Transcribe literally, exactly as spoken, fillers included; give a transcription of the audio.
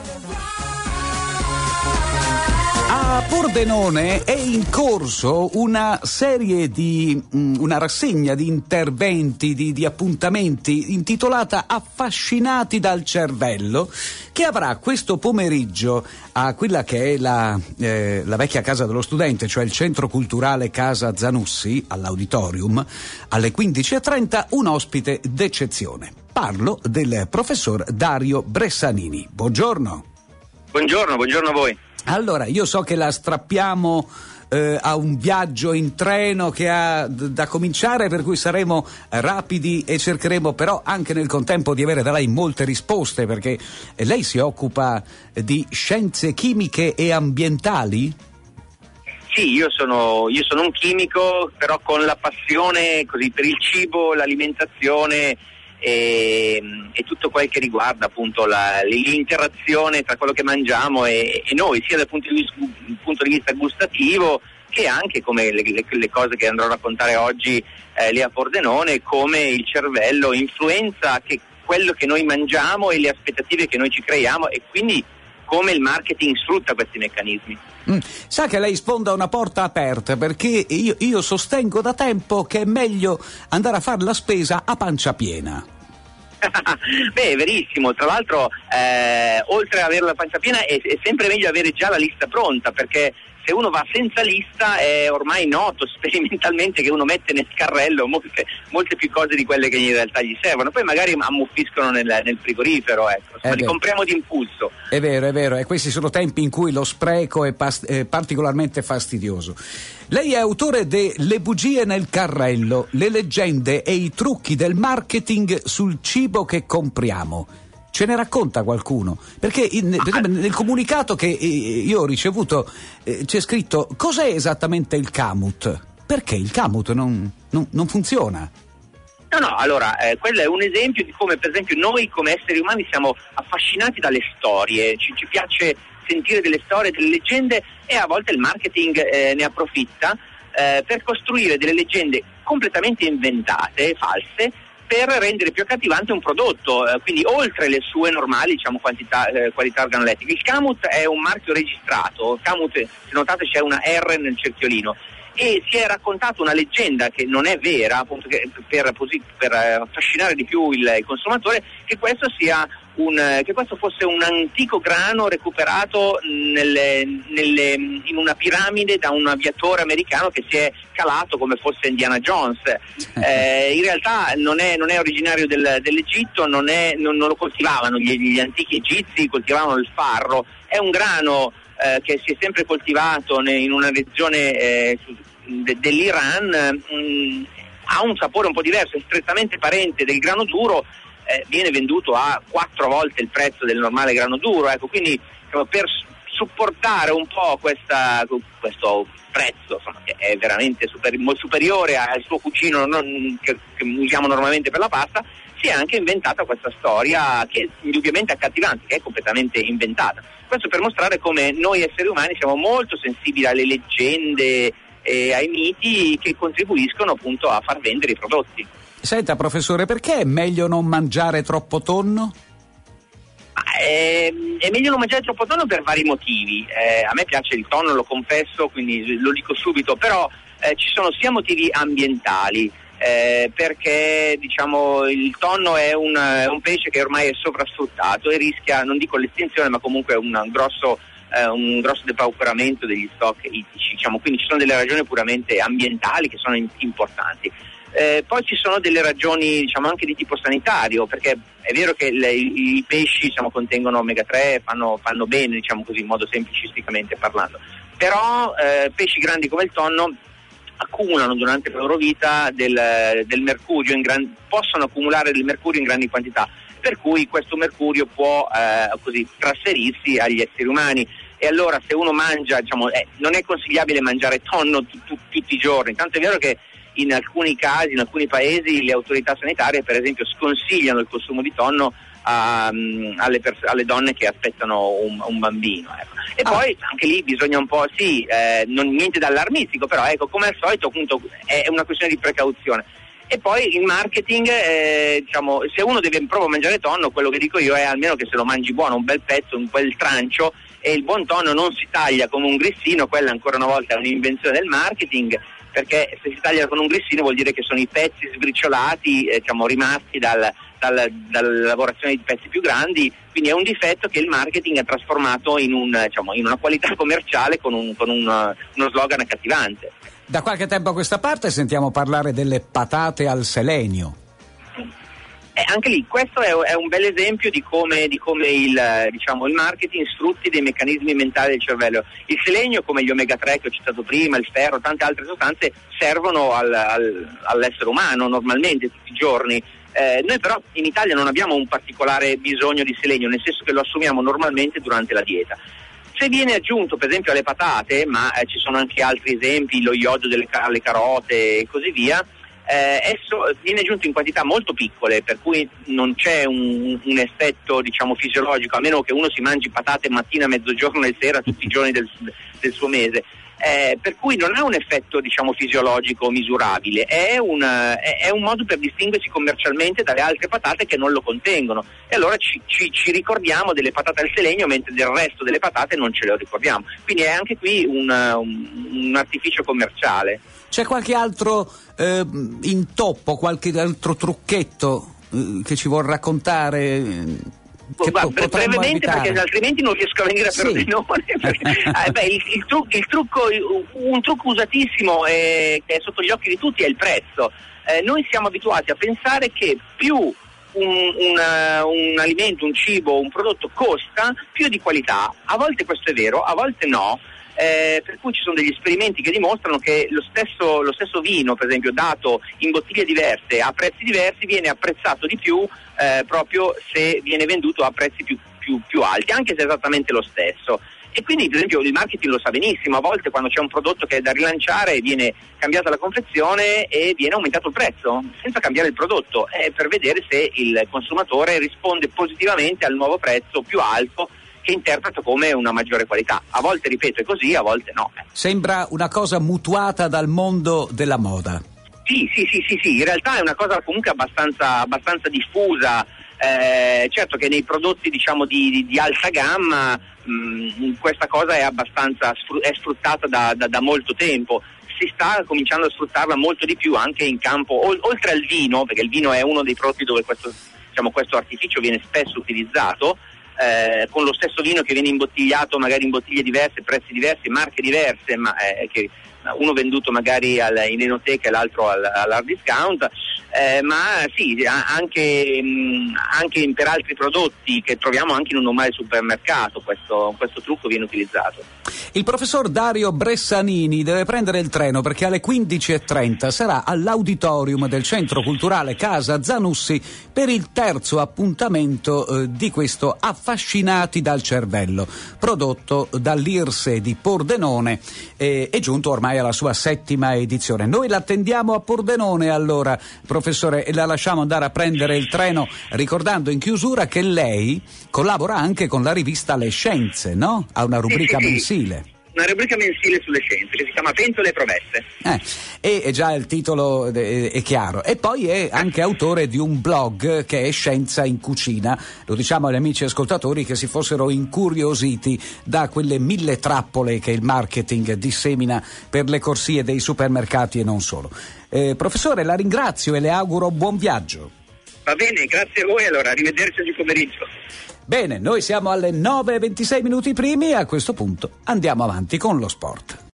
A Pordenone è in corso una serie di, una rassegna di interventi, di, di appuntamenti intitolata Affascinati dal cervello, che avrà questo pomeriggio a quella che è la, eh, la vecchia casa dello studente, cioè il centro culturale Casa Zanussi, all'auditorium, alle quindici e trenta, un ospite d'eccezione. Parlo del professor Dario Bressanini. Buongiorno. Buongiorno, buongiorno a voi. Allora, io so che la strappiamo eh, a un viaggio in treno che ha d- da cominciare, per cui saremo rapidi e cercheremo però anche nel contempo di avere da lei molte risposte, perché lei si occupa di scienze chimiche e ambientali? Sì, io sono, io sono un chimico, però con la passione così per il cibo, l'alimentazione e, e tutto quel che riguarda appunto la, l'interazione tra quello che mangiamo e, e noi, sia dal punto di, vista, punto di vista gustativo che anche come le, le, le cose che andrò a raccontare oggi eh, lì a Pordenone, come il cervello influenza che quello che noi mangiamo e le aspettative che noi ci creiamo, e quindi come il marketing sfrutta questi meccanismi. Mm. Sa che lei sfonda una porta aperta, perché io, io sostengo da tempo che è meglio andare a fare la spesa a pancia piena. Beh, è verissimo, tra l'altro eh, oltre ad avere la pancia piena è, è sempre meglio avere già la lista pronta, perché se uno va senza lista è ormai noto sperimentalmente che uno mette nel carrello molte, molte più cose di quelle che in realtà gli servono, poi magari ammuffiscono nel, nel frigorifero, ecco. Insomma, li compriamo d'impulso. È vero, è vero, e questi sono tempi in cui lo spreco è, pas- è particolarmente fastidioso. Lei è autore de Le bugie nel carrello, le leggende e i trucchi del marketing sul cibo che compriamo. Ce ne racconta qualcuno? Perché in, nel comunicato che io ho ricevuto eh, c'è scritto: cos'è esattamente il Camut? Perché il Camut non, non, non funziona? No, no, allora, eh, quello è un esempio di come, per esempio, noi come esseri umani siamo affascinati dalle storie, ci, ci piace sentire delle storie, delle leggende, e a volte il marketing eh, ne approfitta eh, per costruire delle leggende completamente inventate, false, per rendere più accattivante un prodotto, eh, quindi oltre le sue normali, diciamo, quantità, eh, qualità organolettiche. Il Camut è un marchio registrato, Camut, se notate c'è una R nel cerchiolino, e si è raccontato una leggenda che non è vera, appunto, che per, per affascinare di più il, il consumatore, che questo sia un, che questo fosse un antico grano recuperato nelle, nelle, in una piramide da un aviatore americano che si è calato come fosse Indiana Jones. Eh, in realtà non è, non è originario del, dell'Egitto, non, è, non, non lo coltivavano gli, gli antichi egizi, coltivavano il farro. È un grano eh, che si è sempre coltivato in una regione eh, de, dell'Iran, mh, ha un sapore un po' diverso, è strettamente parente del grano duro. Eh, viene venduto a quattro volte il prezzo del normale grano duro, ecco, quindi diciamo, per supportare un po' questa, questo prezzo, insomma, che è veramente super, molto superiore al suo cucino non, che, che usiamo normalmente per la pasta, si è anche inventata questa storia che è indubbiamente accattivante, che è completamente inventata. Questo per mostrare come noi esseri umani siamo molto sensibili alle leggende e ai miti che contribuiscono appunto a far vendere i prodotti. Senta, professore, perché è meglio non mangiare troppo tonno? È, è meglio non mangiare troppo tonno per vari motivi. Eh, a me piace il tonno, lo confesso, quindi lo dico subito, però eh, ci sono sia motivi ambientali, eh, perché diciamo il tonno è un, un pesce che ormai è sovrasfruttato e rischia, non dico l'estinzione, ma comunque un grosso, eh, un grosso depauperamento degli stock ittici, diciamo, quindi ci sono delle ragioni puramente ambientali che sono in, importanti. Eh, poi ci sono delle ragioni, diciamo, anche di tipo sanitario, perché è vero che le, i, i pesci, diciamo, contengono omega tre, fanno, fanno bene, diciamo così, in modo semplicisticamente parlando, però eh, pesci grandi come il tonno accumulano durante la loro vita del, del mercurio, in gran, possono accumulare del mercurio in grandi quantità, per cui questo mercurio può eh, così trasferirsi agli esseri umani. E allora se uno mangia, diciamo, eh, non è consigliabile mangiare tonno t- t- tutti i giorni, tanto è vero che in alcuni casi, in alcuni paesi, le autorità sanitarie per esempio sconsigliano il consumo di tonno a, um, alle, pers- alle donne che aspettano un, un bambino, ecco. E ah. poi anche lì bisogna un po', sì, eh, non niente d'allarmistico, però ecco, come al solito appunto è una questione di precauzione. E poi il marketing, eh, diciamo, se uno deve proprio mangiare tonno, quello che dico io è almeno che se lo mangi buono, un bel pezzo, un bel trancio, e il buon tonno non si taglia come un grissino, quella ancora una volta è un'invenzione del marketing, perché se si taglia con un grissino vuol dire che sono i pezzi sbriciolati, eh, diciamo, rimasti dal, dal, dalla lavorazione di pezzi più grandi, quindi è un difetto che il marketing ha trasformato in, un, diciamo, in una qualità commerciale con, un, con un, uno slogan accattivante. Da qualche tempo a questa parte sentiamo parlare delle patate al selenio. Eh, anche lì, questo è, è un bel esempio di come, di come il, diciamo, il marketing sfrutti dei meccanismi mentali del cervello. Il selenio, come gli omega tre che ho citato prima, il ferro, tante altre sostanze, servono al, al, all'essere umano normalmente, tutti i giorni. Eh, noi però in Italia non abbiamo un particolare bisogno di selenio, nel senso che lo assumiamo normalmente durante la dieta. Se viene aggiunto per esempio alle patate, ma eh, ci sono anche altri esempi, lo iodio delle alle carote e così via, eh, esso viene aggiunto in quantità molto piccole, per cui non c'è un, un effetto, diciamo, fisiologico, a meno che uno si mangi patate mattina, mezzogiorno e sera tutti i giorni del, del suo mese. Eh, per cui non ha un effetto, diciamo, fisiologico misurabile, è un, è, è un modo per distinguersi commercialmente dalle altre patate che non lo contengono, e allora ci, ci, ci ricordiamo delle patate al selenio mentre del resto delle patate non ce le ricordiamo, quindi è anche qui un, un, un artificio commerciale. C'è qualche altro eh, intoppo, qualche altro trucchetto eh, che ci vuol raccontare? Che Guarda, po- brevemente, evitare. Perché altrimenti non riesco a venire a Sì. Frosinone. eh, beh, il, il, trucco, il trucco, un trucco usatissimo eh, che è sotto gli occhi di tutti è il prezzo. Eh, noi siamo abituati a pensare che più un, un, un alimento, un cibo, un prodotto costa, più di qualità. A volte questo è vero, a volte no. Eh, per cui ci sono degli esperimenti che dimostrano che lo stesso, lo stesso vino, per esempio, dato in bottiglie diverse a prezzi diversi, viene apprezzato di più eh, proprio se viene venduto a prezzi più, più, più alti, anche se è esattamente lo stesso. E quindi, per esempio, il marketing lo sa benissimo, a volte quando c'è un prodotto che è da rilanciare viene cambiata la confezione e viene aumentato il prezzo senza cambiare il prodotto, eh, per vedere se il consumatore risponde positivamente al nuovo prezzo più alto, che interpreto come una maggiore qualità. A volte, ripeto, è così, a volte no. Sembra una cosa mutuata dal mondo della moda. Sì, sì, sì, sì, sì, in realtà è una cosa comunque abbastanza, abbastanza diffusa. Eh, certo che nei prodotti, diciamo, di, di, di alta gamma mh, questa cosa è abbastanza è sfruttata da, da, da molto tempo. Si sta cominciando a sfruttarla molto di più anche in campo, ol- oltre al vino, perché il vino è uno dei prodotti dove questo, diciamo, questo artificio viene spesso utilizzato. Eh, con lo stesso vino che viene imbottigliato magari in bottiglie diverse, prezzi diversi, marche diverse, ma eh, che uno venduto magari al, in enoteca e l'altro al, all'hard discount, eh, ma sì, anche, mh, anche in, per altri prodotti che troviamo anche in un normale supermercato questo, questo trucco viene utilizzato. Il professor Dario Bressanini deve prendere il treno perché alle quindici e trenta sarà all'auditorium del Centro Culturale Casa Zanussi per il terzo appuntamento eh, di questo Affascinati dal cervello, prodotto dall'I R S E di Pordenone, eh, è giunto ormai alla sua settima edizione. Noi l'attendiamo a Pordenone allora, professore, e la lasciamo andare a prendere il treno, ricordando in chiusura che lei collabora anche con la rivista Le Scienze, no? Ha una rubrica sì, sì, mensile. Una rubrica mensile sulle scienze che si chiama Pentole e Promesse. Eh, e già il titolo è, è chiaro. E poi è anche autore di un blog che è Scienza in Cucina. Lo diciamo agli amici ascoltatori che si fossero incuriositi da quelle mille trappole che il marketing dissemina per le corsie dei supermercati e non solo. Eh, professore, la ringrazio e le auguro buon viaggio. Va bene, grazie a voi, allora arrivederci oggi pomeriggio. Bene, noi siamo alle nove e ventisei minuti primi e a questo punto andiamo avanti con lo sport.